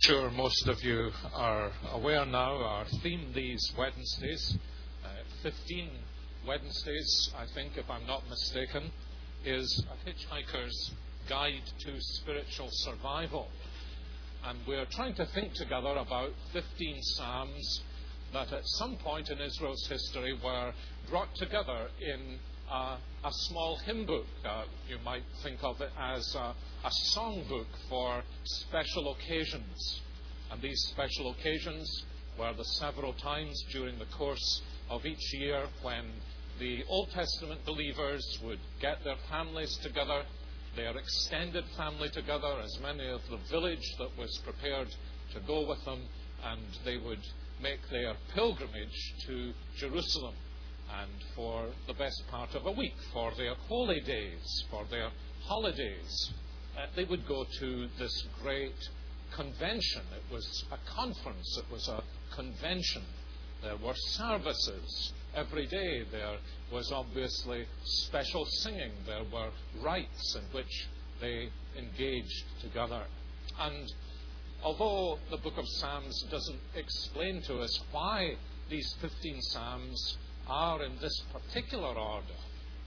Sure, most of you are aware now. Our theme these Wednesdays, 15 Wednesdays, I think, if I'm not mistaken, is A Hitchhiker's Guide to Spiritual Survival. And we're trying to think together about 15 Psalms that at some point in Israel's history were brought together in a small hymn book. You might think of it as a songbook for special occasions. And these special occasions were the several times during the course of each year when the Old Testament believers would get their families together, their extended family together, as many of the village that was prepared to go with them, and they would make their pilgrimage to Jerusalem. And for the best part of a week, for their holy days, for their holidays, they would go to this great convention. It was a conference, it was a convention. There were services every day. There was obviously special singing. There were rites in which they engaged together. And although the book of Psalms doesn't explain to us why these 15 Psalms are in this particular order,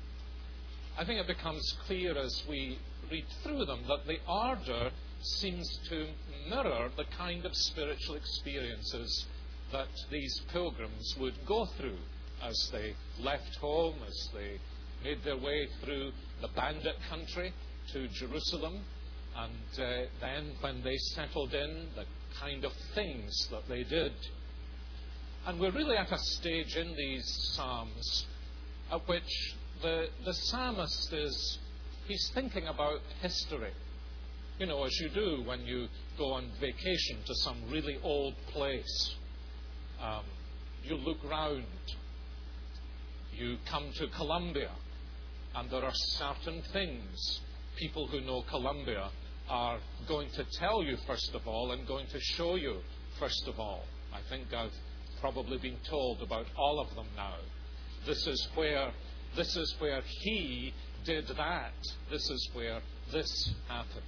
I think it becomes clear as we read through them that the order seems to mirror the kind of spiritual experiences that these pilgrims would go through as they left home, as they made their way through the bandit country to Jerusalem, and then when they settled in, the kind of things that they did. And we're really at a stage in these Psalms at which the psalmist he's thinking about history. You know, as you do when you go on vacation to some really old place. You look round. You come to Colombia, and there are certain things people who know Colombia are going to tell you first of all and going to show you first of all. I think I've probably been told about all of them now. This is where he did that. This is where this happened.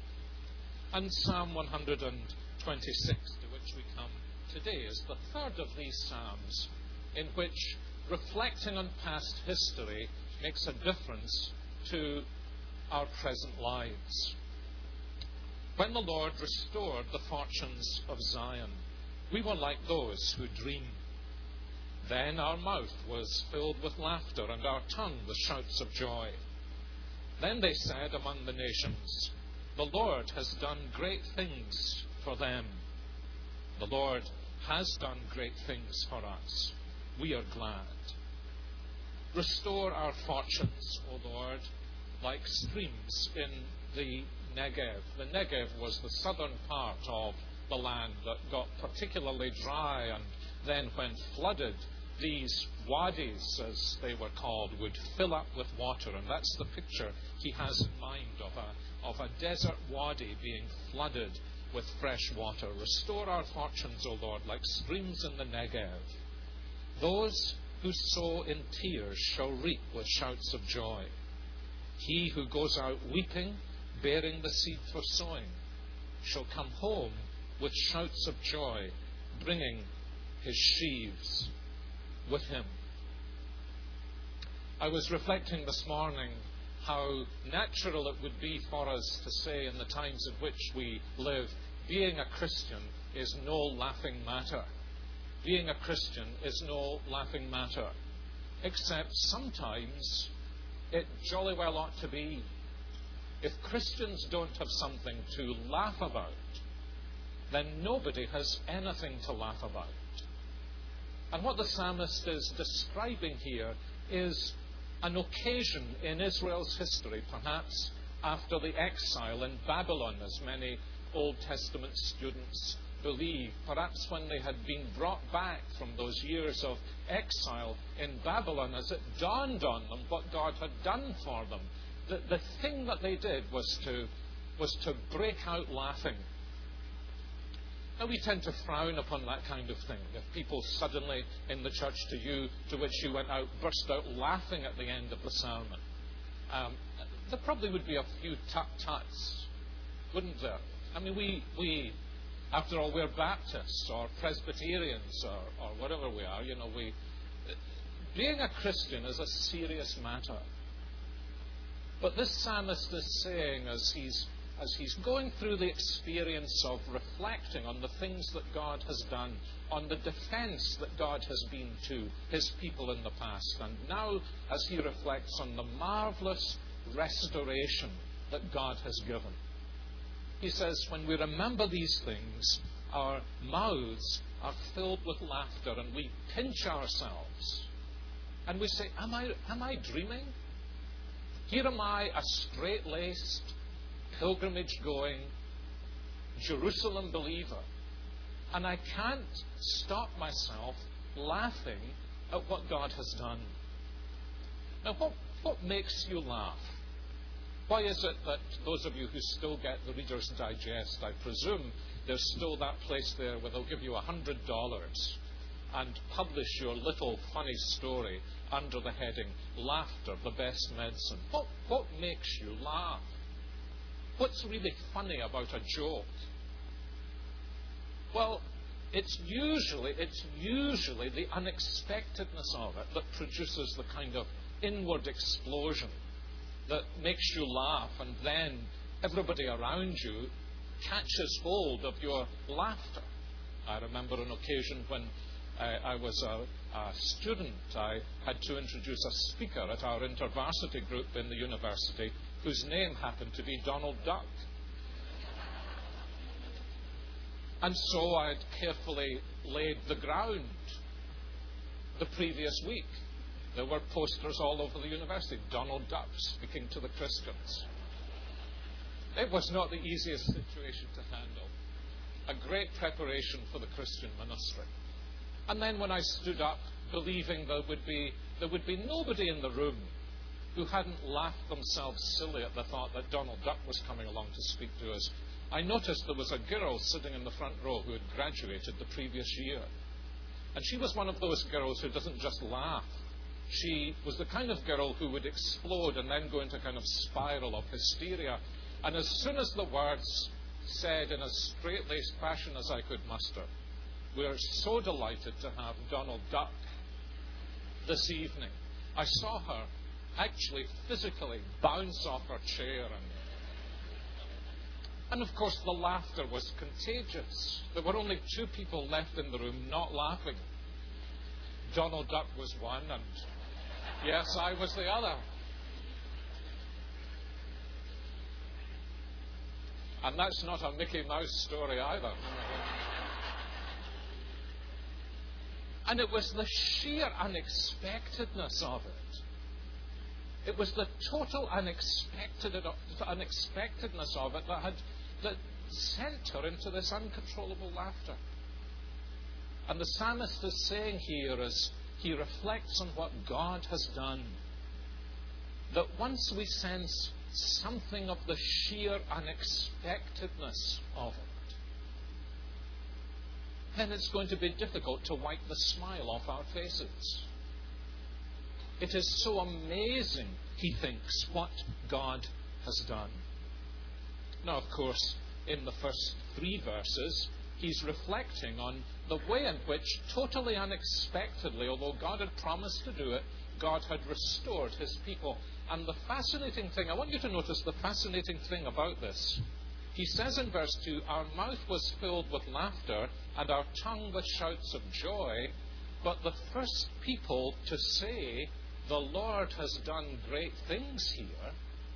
And Psalm 126, to which we come today, is the third of these Psalms in which reflecting on past history makes a difference to our present lives. When the Lord restored the fortunes of Zion, we were like those who dream. Then our mouth was filled with laughter and our tongue with shouts of joy. Then they said among the nations, the Lord has done great things for them. The Lord has done great things for us. We are glad. Restore our fortunes, O Lord, like streams in the Negev. The Negev was the southern part of the land that got particularly dry, and then when flooded, these wadis, as they were called, would fill up with water. And that's the picture he has in mind of a desert wadi being flooded with fresh water. Restore our fortunes, O Lord, like streams in the Negev. Those who sow in tears shall reap with shouts of joy. He who goes out weeping, bearing the seed for sowing, shall come home with shouts of joy, bringing his sheaves with him. I was reflecting this morning how natural it would be for us to say in the times in which we live, being a Christian is no laughing matter. Being a Christian is no laughing matter. Except sometimes it jolly well ought to be. If Christians don't have something to laugh about, then nobody has anything to laugh about. And what the psalmist is describing here is an occasion in Israel's history, perhaps after the exile in Babylon, as many Old Testament students believe, perhaps when they had been brought back from those years of exile in Babylon, as it dawned on them what God had done for them. The thing that they did was to break out laughing. Now, we tend to frown upon that kind of thing. If people suddenly in the church to which you went out burst out laughing at the end of the sermon, there probably would be a few tut-tuts, wouldn't there? I mean, we After all, we're Baptists or Presbyterians or whatever we are. Being a Christian is a serious matter. But this psalmist is saying, as he's going through the experience of reflecting on the things that God has done, on the defense that God has been to his people in the past, and now as he reflects on the marvelous restoration that God has given. He says, when we remember these things, our mouths are filled with laughter and we pinch ourselves. And we say, am I dreaming? Here am I, a straight-laced, pilgrimage-going, Jerusalem believer, and I can't stop myself laughing at what God has done. Now, what makes you laugh? Why is it that those of you who still get the Reader's Digest, I presume there's still that place there where they'll give you $100 and publish your little funny story under the heading, Laughter, the Best Medicine. What makes you laugh? What's really funny about a joke? Well, it's usually the unexpectedness of it that produces the kind of inward explosion that makes you laugh, and then everybody around you catches hold of your laughter. I remember an occasion when I was a student. I had to introduce a speaker at our intervarsity group in the university whose name happened to be Donald Duck. And so I had carefully laid the ground the previous week. There were posters all over the university, Donald Duck speaking to the Christians. It was not the easiest situation to handle. A great preparation for the Christian ministry. And then when I stood up, believing there would be nobody in the room who hadn't laughed themselves silly at the thought that Donald Duck was coming along to speak to us, I noticed there was a girl sitting in the front row who had graduated the previous year. And she was one of those girls who doesn't just laugh. She was the kind of girl who would explode and then go into a kind of spiral of hysteria. And as soon as the words said in as straight-laced fashion as I could muster, "We're so delighted to have Donald Duck this evening," I saw her actually physically bounce off her chair. And of course the laughter was contagious. There were only two people left in the room not laughing. Donald Duck was one, and yes, I was the other. And that's not a Mickey Mouse story either. And it was the sheer unexpectedness of it. It was the total unexpectedness of it that sent her into this uncontrollable laughter. And the psalmist is saying here, as he reflects on what God has done, that once we sense something of the sheer unexpectedness of it, then it's going to be difficult to wipe the smile off our faces. It is so amazing, he thinks, what God has done. Now, of course, in the first 3 verses, he's reflecting on the way in which, totally unexpectedly, although God had promised to do it, God had restored his people. And the fascinating thing, I want you to notice the fascinating thing about this. He says in verse 2, our mouth was filled with laughter and our tongue with shouts of joy. But the first people to say, the Lord has done great things here,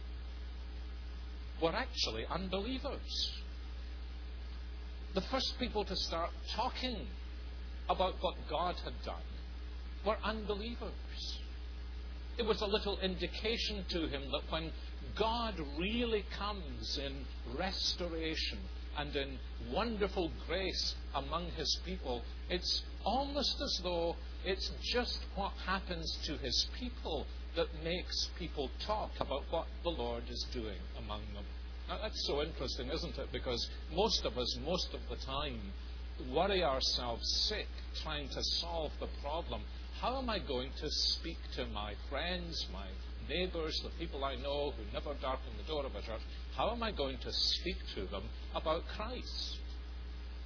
were actually unbelievers. The first people to start talking about what God had done were unbelievers. It was a little indication to him that when God really comes in restoration and in wonderful grace among his people, it's almost as though it's just what happens to his people that makes people talk about what the Lord is doing among them. Now, that's so interesting, isn't it? Because most of us, most of the time, worry ourselves sick trying to solve the problem. How am I going to speak to my friends, my neighbours, the people I know who never darken the door of a church? How am I going to speak to them about Christ?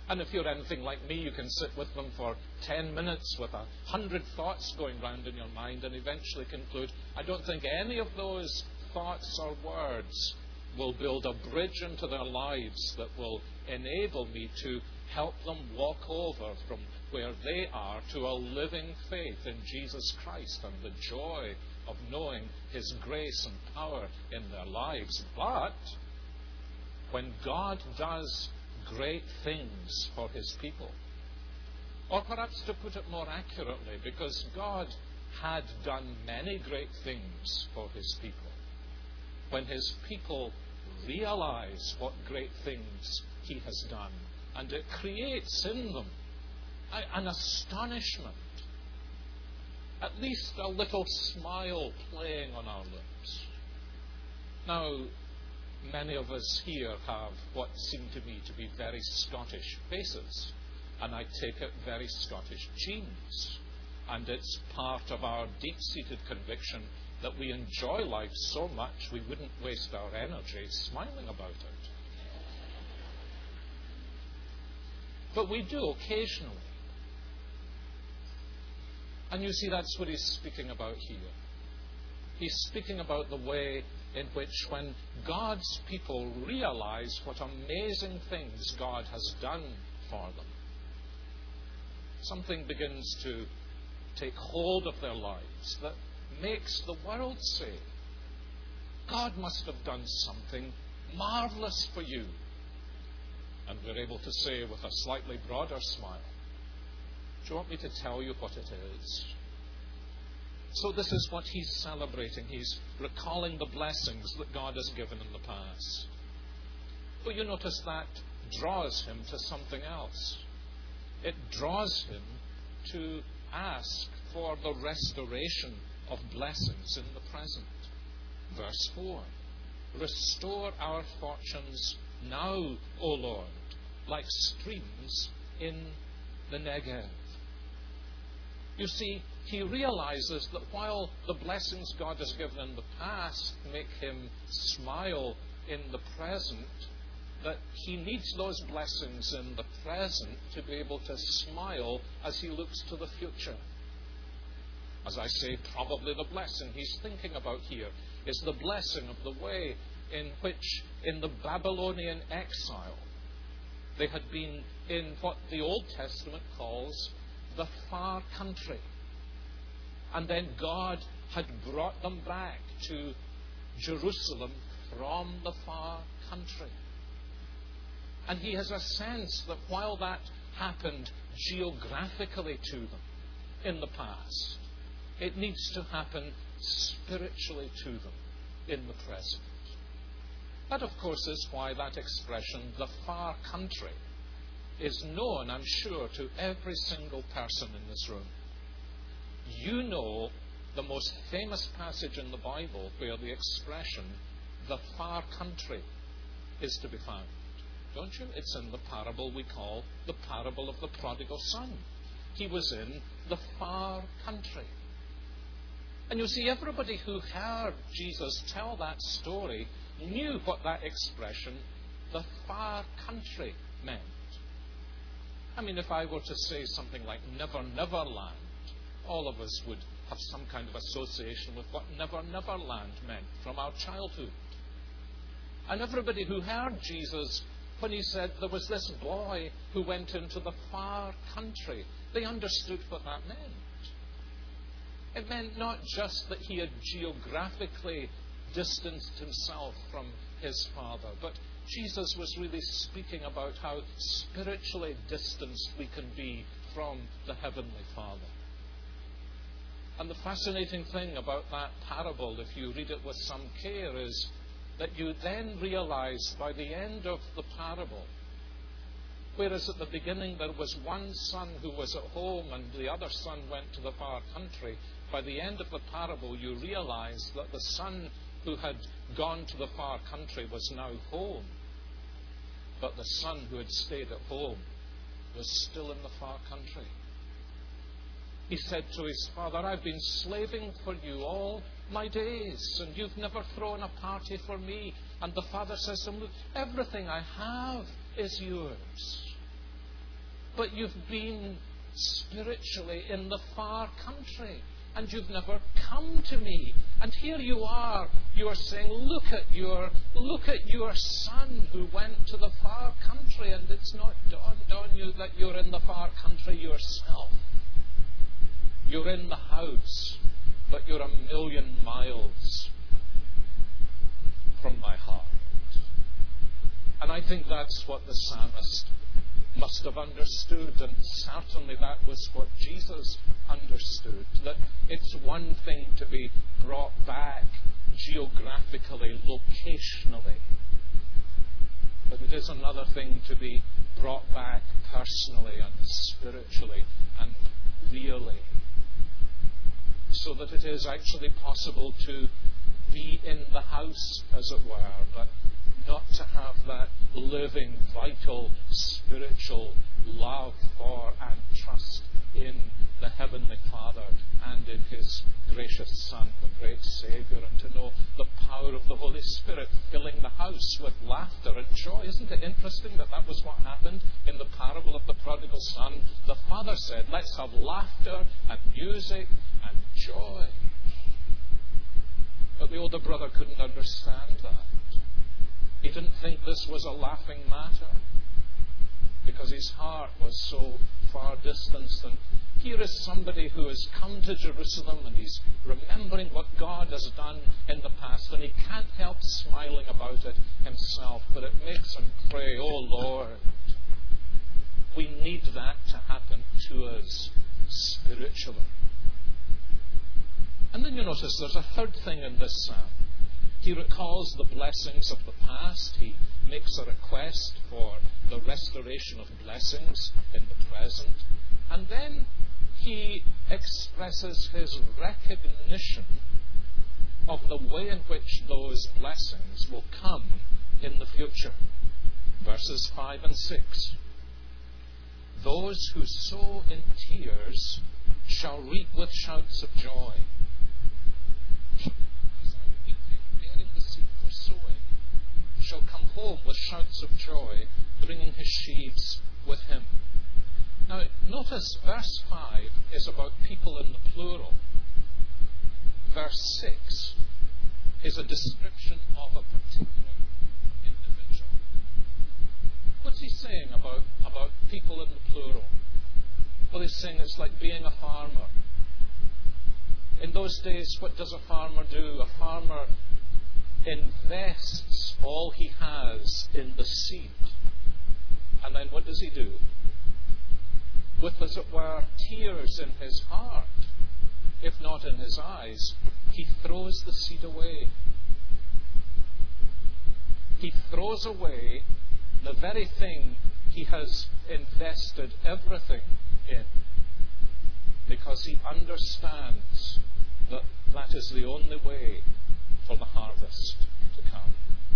And if you're anything like me, you can sit with them for 10 minutes with 100 thoughts going round in your mind and eventually conclude, I don't think any of those thoughts or words will build a bridge into their lives that will enable me to help them walk over from where they are to a living faith in Jesus Christ and the joy of knowing His grace and power in their lives. But when God does great things for His people, or perhaps to put it more accurately, because God had done many great things for His people, when His people realize what great things He has done, and it creates in them an astonishment, at least a little smile playing on our lips. Now, many of us here have what seem to me to be very Scottish faces, and I take it very Scottish genes, and it's part of our deep-seated conviction that we enjoy life so much we wouldn't waste our energy smiling about it. But we do occasionally. And you see, that's what he's speaking about here. He's speaking about the way in which when God's people realize what amazing things God has done for them, something begins to take hold of their lives that makes the world say, God must have done something marvelous for you. And we're able to say with a slightly broader smile, do you want me to tell you what it is? So this is what he's celebrating. He's recalling the blessings that God has given in the past. But you notice that draws him to something else. It draws him to ask for the restoration of blessings in the present. Verse 4. Restore our fortunes now, O Lord, like streams in the Negev. You see, he realizes that while the blessings God has given in the past make him smile in the present, that he needs those blessings in the present to be able to smile as he looks to the future. As I say, probably the blessing he's thinking about here is the blessing of the way in which, in the Babylonian exile, they had been in what the Old Testament calls the far country. And then God had brought them back to Jerusalem from the far country. And he has a sense that while that happened geographically to them in the past, it needs to happen spiritually to them in the present. That, of course, is why that expression, the far country, is known, I'm sure, to every single person in this room. You know the most famous passage in the Bible where the expression, the far country, is to be found. Don't you? It's in the parable we call the parable of the prodigal son. He was in the far country. And you see, everybody who heard Jesus tell that story knew what that expression, the far country, meant. I mean, if I were to say something like Never Never Land, all of us would have some kind of association with what Never Never Land meant from our childhood. And everybody who heard Jesus, when he said there was this boy who went into the far country, they understood what that meant. It meant not just that he had geographically distanced himself from his father, but Jesus was really speaking about how spiritually distanced we can be from the Heavenly Father. And the fascinating thing about that parable, if you read it with some care, is that you then realize by the end of the parable, whereas at the beginning there was one son who was at home and the other son went to the far country, by the end of the parable you realize that the son who had gone to the far country was now home. But the son who had stayed at home was still in the far country. He said to his father, I've been slaving for you all my days, and you've never thrown a party for me. And the father says to him, look, everything I have is yours. but you've been spiritually in the far country, and you've never come to me. And here you are saying, look at your son who went to the far country, and it's not dawned on you that you're in the far country yourself. You're in the house, but you're 1,000,000 miles from my heart. And I think that's what the psalmist must have understood, and certainly that was what Jesus understood, that it's one thing to be brought back geographically, locationally, but it is another thing to be brought back personally and spiritually and really, so that it is actually possible to be in the house, as it were, but not to have that living, vital, spiritual love for and trust in the Heavenly Father and in His gracious Son, the great Saviour, and to know the power of the Holy Spirit filling the house with laughter and joy. Isn't it interesting that that was what happened in the parable of the prodigal son? The father said, let's have laughter and music and joy. But the older brother couldn't understand that. He didn't think this was a laughing matter because his heart was so far distanced. And here is somebody who has come to Jerusalem and he's remembering what God has done in the past, and he can't help smiling about it himself, but it makes him pray, oh Lord, we need that to happen to us spiritually. And then you notice there's a third thing in this psalm. He recalls the blessings of the past. He makes a request for the restoration of blessings in the present. And then he expresses his recognition of the way in which those blessings will come in the future. Verses 5 and 6. Those who sow in tears shall reap with shouts of joy. Shall come home with shouts of joy, bringing his sheaves with him. Now, notice verse 5 is about people in the plural. Verse 6 is a description of a particular individual. What's he saying about people in the plural? Well, he's saying it's like being a farmer. In those days, what does a farmer do? A farmer invests all he has in the seed. And then what does he do? With, as it were, tears in his heart, if not in his eyes, he throws the seed away. He throws away the very thing he has invested everything in, because he understands that that is the only way for the harvest to come.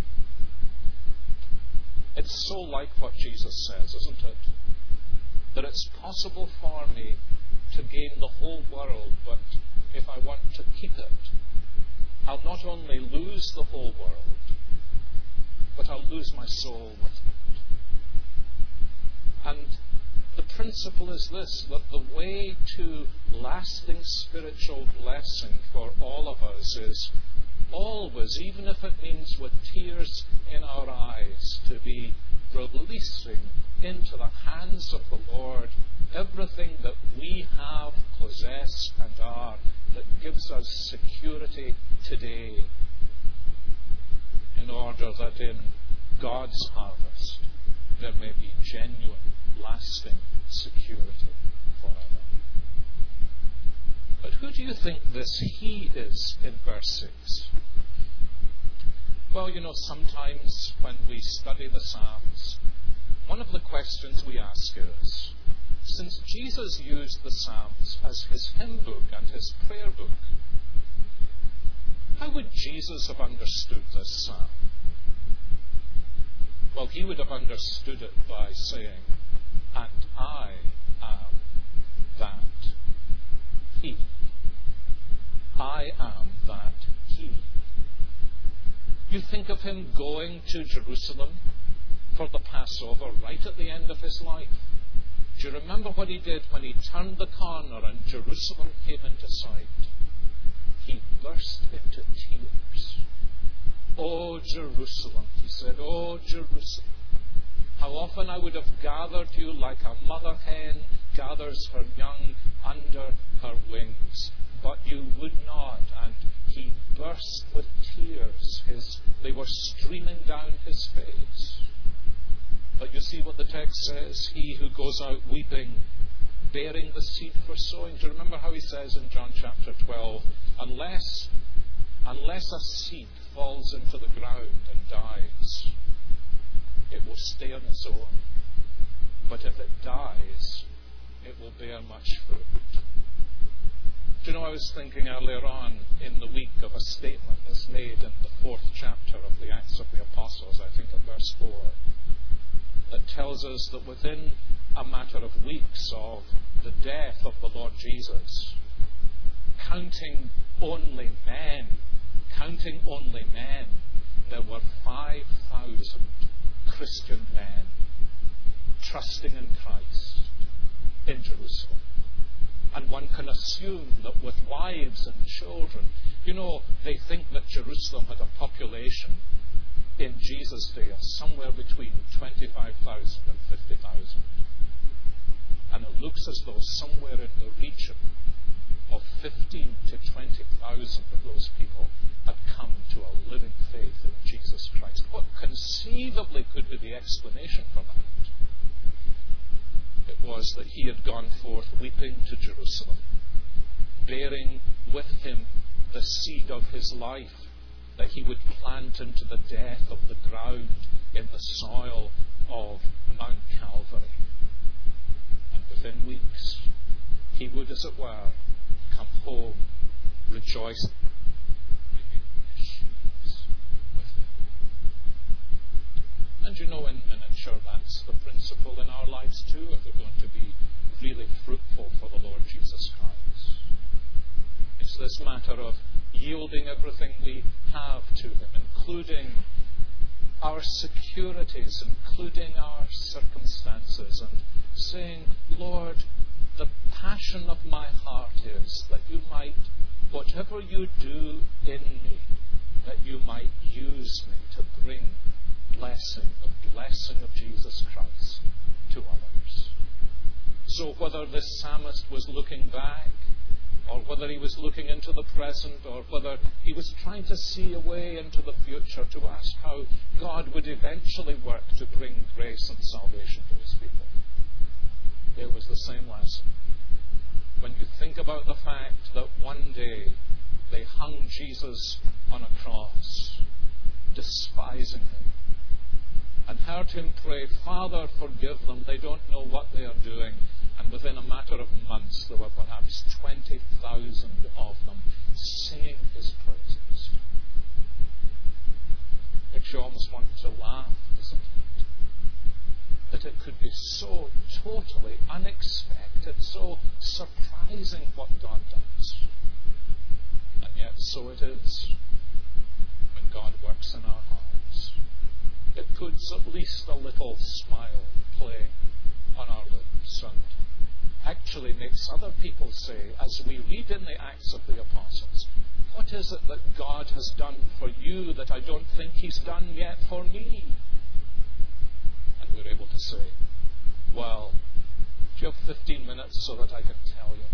It's so like what Jesus says, isn't it? That it's possible for me to gain the whole world, but if I want to keep it, I'll not only lose the whole world, but I'll lose my soul with it. And the principle is this, that the way to lasting spiritual blessing for all of us is always, even if it means with tears in our eyes, to be releasing into the hands of the Lord everything that we have, possess, and are, that gives us security today, in order that in God's harvest there may be genuine, lasting security forever. But who do you think this he is in verse 6? Well, you know, sometimes when we study the Psalms, one of the questions we ask is, since Jesus used the Psalms as his hymn book and his prayer book, how would Jesus have understood this psalm? Well, he would have understood it by saying, and I am that he. I am that he. You think of him going to Jerusalem for the Passover right at the end of his life, Do you remember what he did when he turned the corner and Jerusalem came into sight? He burst into tears. "Oh, Jerusalem," he said, "oh, Jerusalem, how often I would have gathered you like a mother hen gathers her young under her wings, but you would not." And he burst with tears. They were streaming down his face. But you see what the text says? He who goes out weeping, bearing the seed for sowing. Do you remember how he says in John chapter 12, unless a seed falls into the ground and dies, it will stay on its own. But if it dies, it will bear much fruit. Do you know, I was thinking earlier on in the week of a statement that's made in the 4th chapter of the Acts of the Apostles, I think in verse 4, that tells us that within a matter of weeks of the death of the Lord Jesus, counting only men, there were 5,000 Christian men trusting in Christ in Jerusalem. And one can assume that with wives and children, you know, they think that Jerusalem had a population in Jesus' day of somewhere between 25,000 and 50,000. And it looks as though somewhere in the region of 15 to 20,000 of those people had come to a living faith in Jesus Christ. What conceivably could be the explanation for that? It was that he had gone forth weeping to Jerusalem, bearing with him the seed of his life that he would plant into the depth of the ground in the soil of Mount Calvary. And within weeks, he would, as it were, come home rejoicing, bringing his sheaves with him. And you know, in miniature, that's the principle in our lives too, if we're going to be really fruitful for the Lord Jesus Christ. It's this matter of yielding everything we have to him, including our securities, including our circumstances, and saying, "Lord, the passion of my heart is that you might, whatever you do in me, that you might use me to bring the blessing of Jesus Christ to others." So whether this psalmist was looking back, or whether he was looking into the present, or whether he was trying to see a way into the future to ask how God would eventually work to bring grace and salvation to his people, it was the same lesson. When you think about the fact that one day they hung Jesus on a cross, despising him, and heard him pray, "Father, forgive them, they don't know what they are doing." And within a matter of months, there were perhaps 20,000 of them singing his praises. Makes you almost want to laugh, doesn't it? That it could be so totally unexpected, so surprising what God does. And yet so it is when God works in our hearts. It puts at least a little smile playing on our lips and actually makes other people say, as we read in the Acts of the Apostles, "What is it that God has done for you that I don't think he's done yet for me?" And we're able to say, "Well, do you have 15 minutes so that I can tell you?"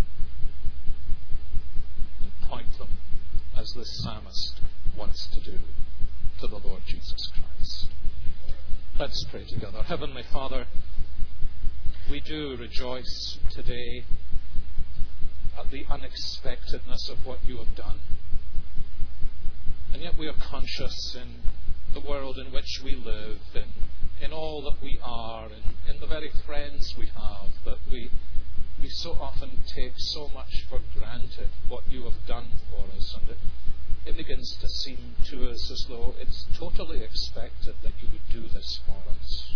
And point them, as this psalmist wants to do, to the Lord Jesus Christ. Let's pray together. Heavenly Father, we do rejoice today at the unexpectedness of what you have done. And yet we are conscious in the world in which we live, in all that we are, in the very friends we have, that we so often take so much for granted what you have done for us. And it begins to seem to us as though it's totally expected that you would do this for us.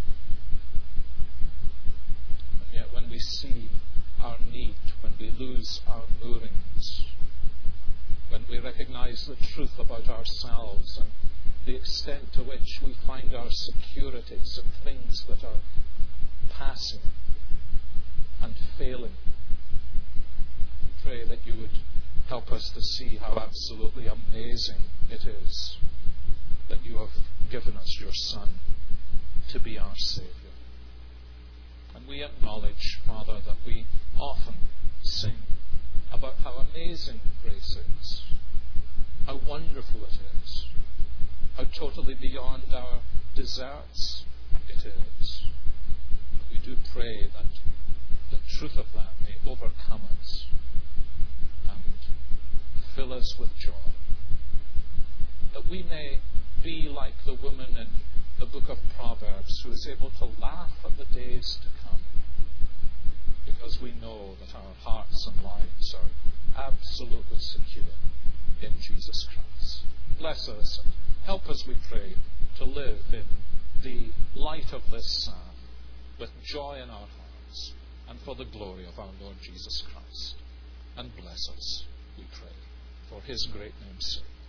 And yet when we see our need, when we lose our moorings, when we recognize the truth about ourselves and the extent to which we find our securities in things that are passing, us to see how absolutely amazing it is that you have given us your Son to be our Saviour. And we acknowledge, Father, that we often sing about how amazing grace is, how wonderful it is, how totally beyond our deserts it is. We do pray that the truth of that may overcome us and fill us with joy, that we may be like the woman in the book of Proverbs who is able to laugh at the days to come, because we know that our hearts and lives are absolutely secure in Jesus Christ. Bless us and help us, we pray, to live in the light of this psalm with joy in our hearts and for the glory of our Lord Jesus Christ. And bless us, we pray, for his great name's sake.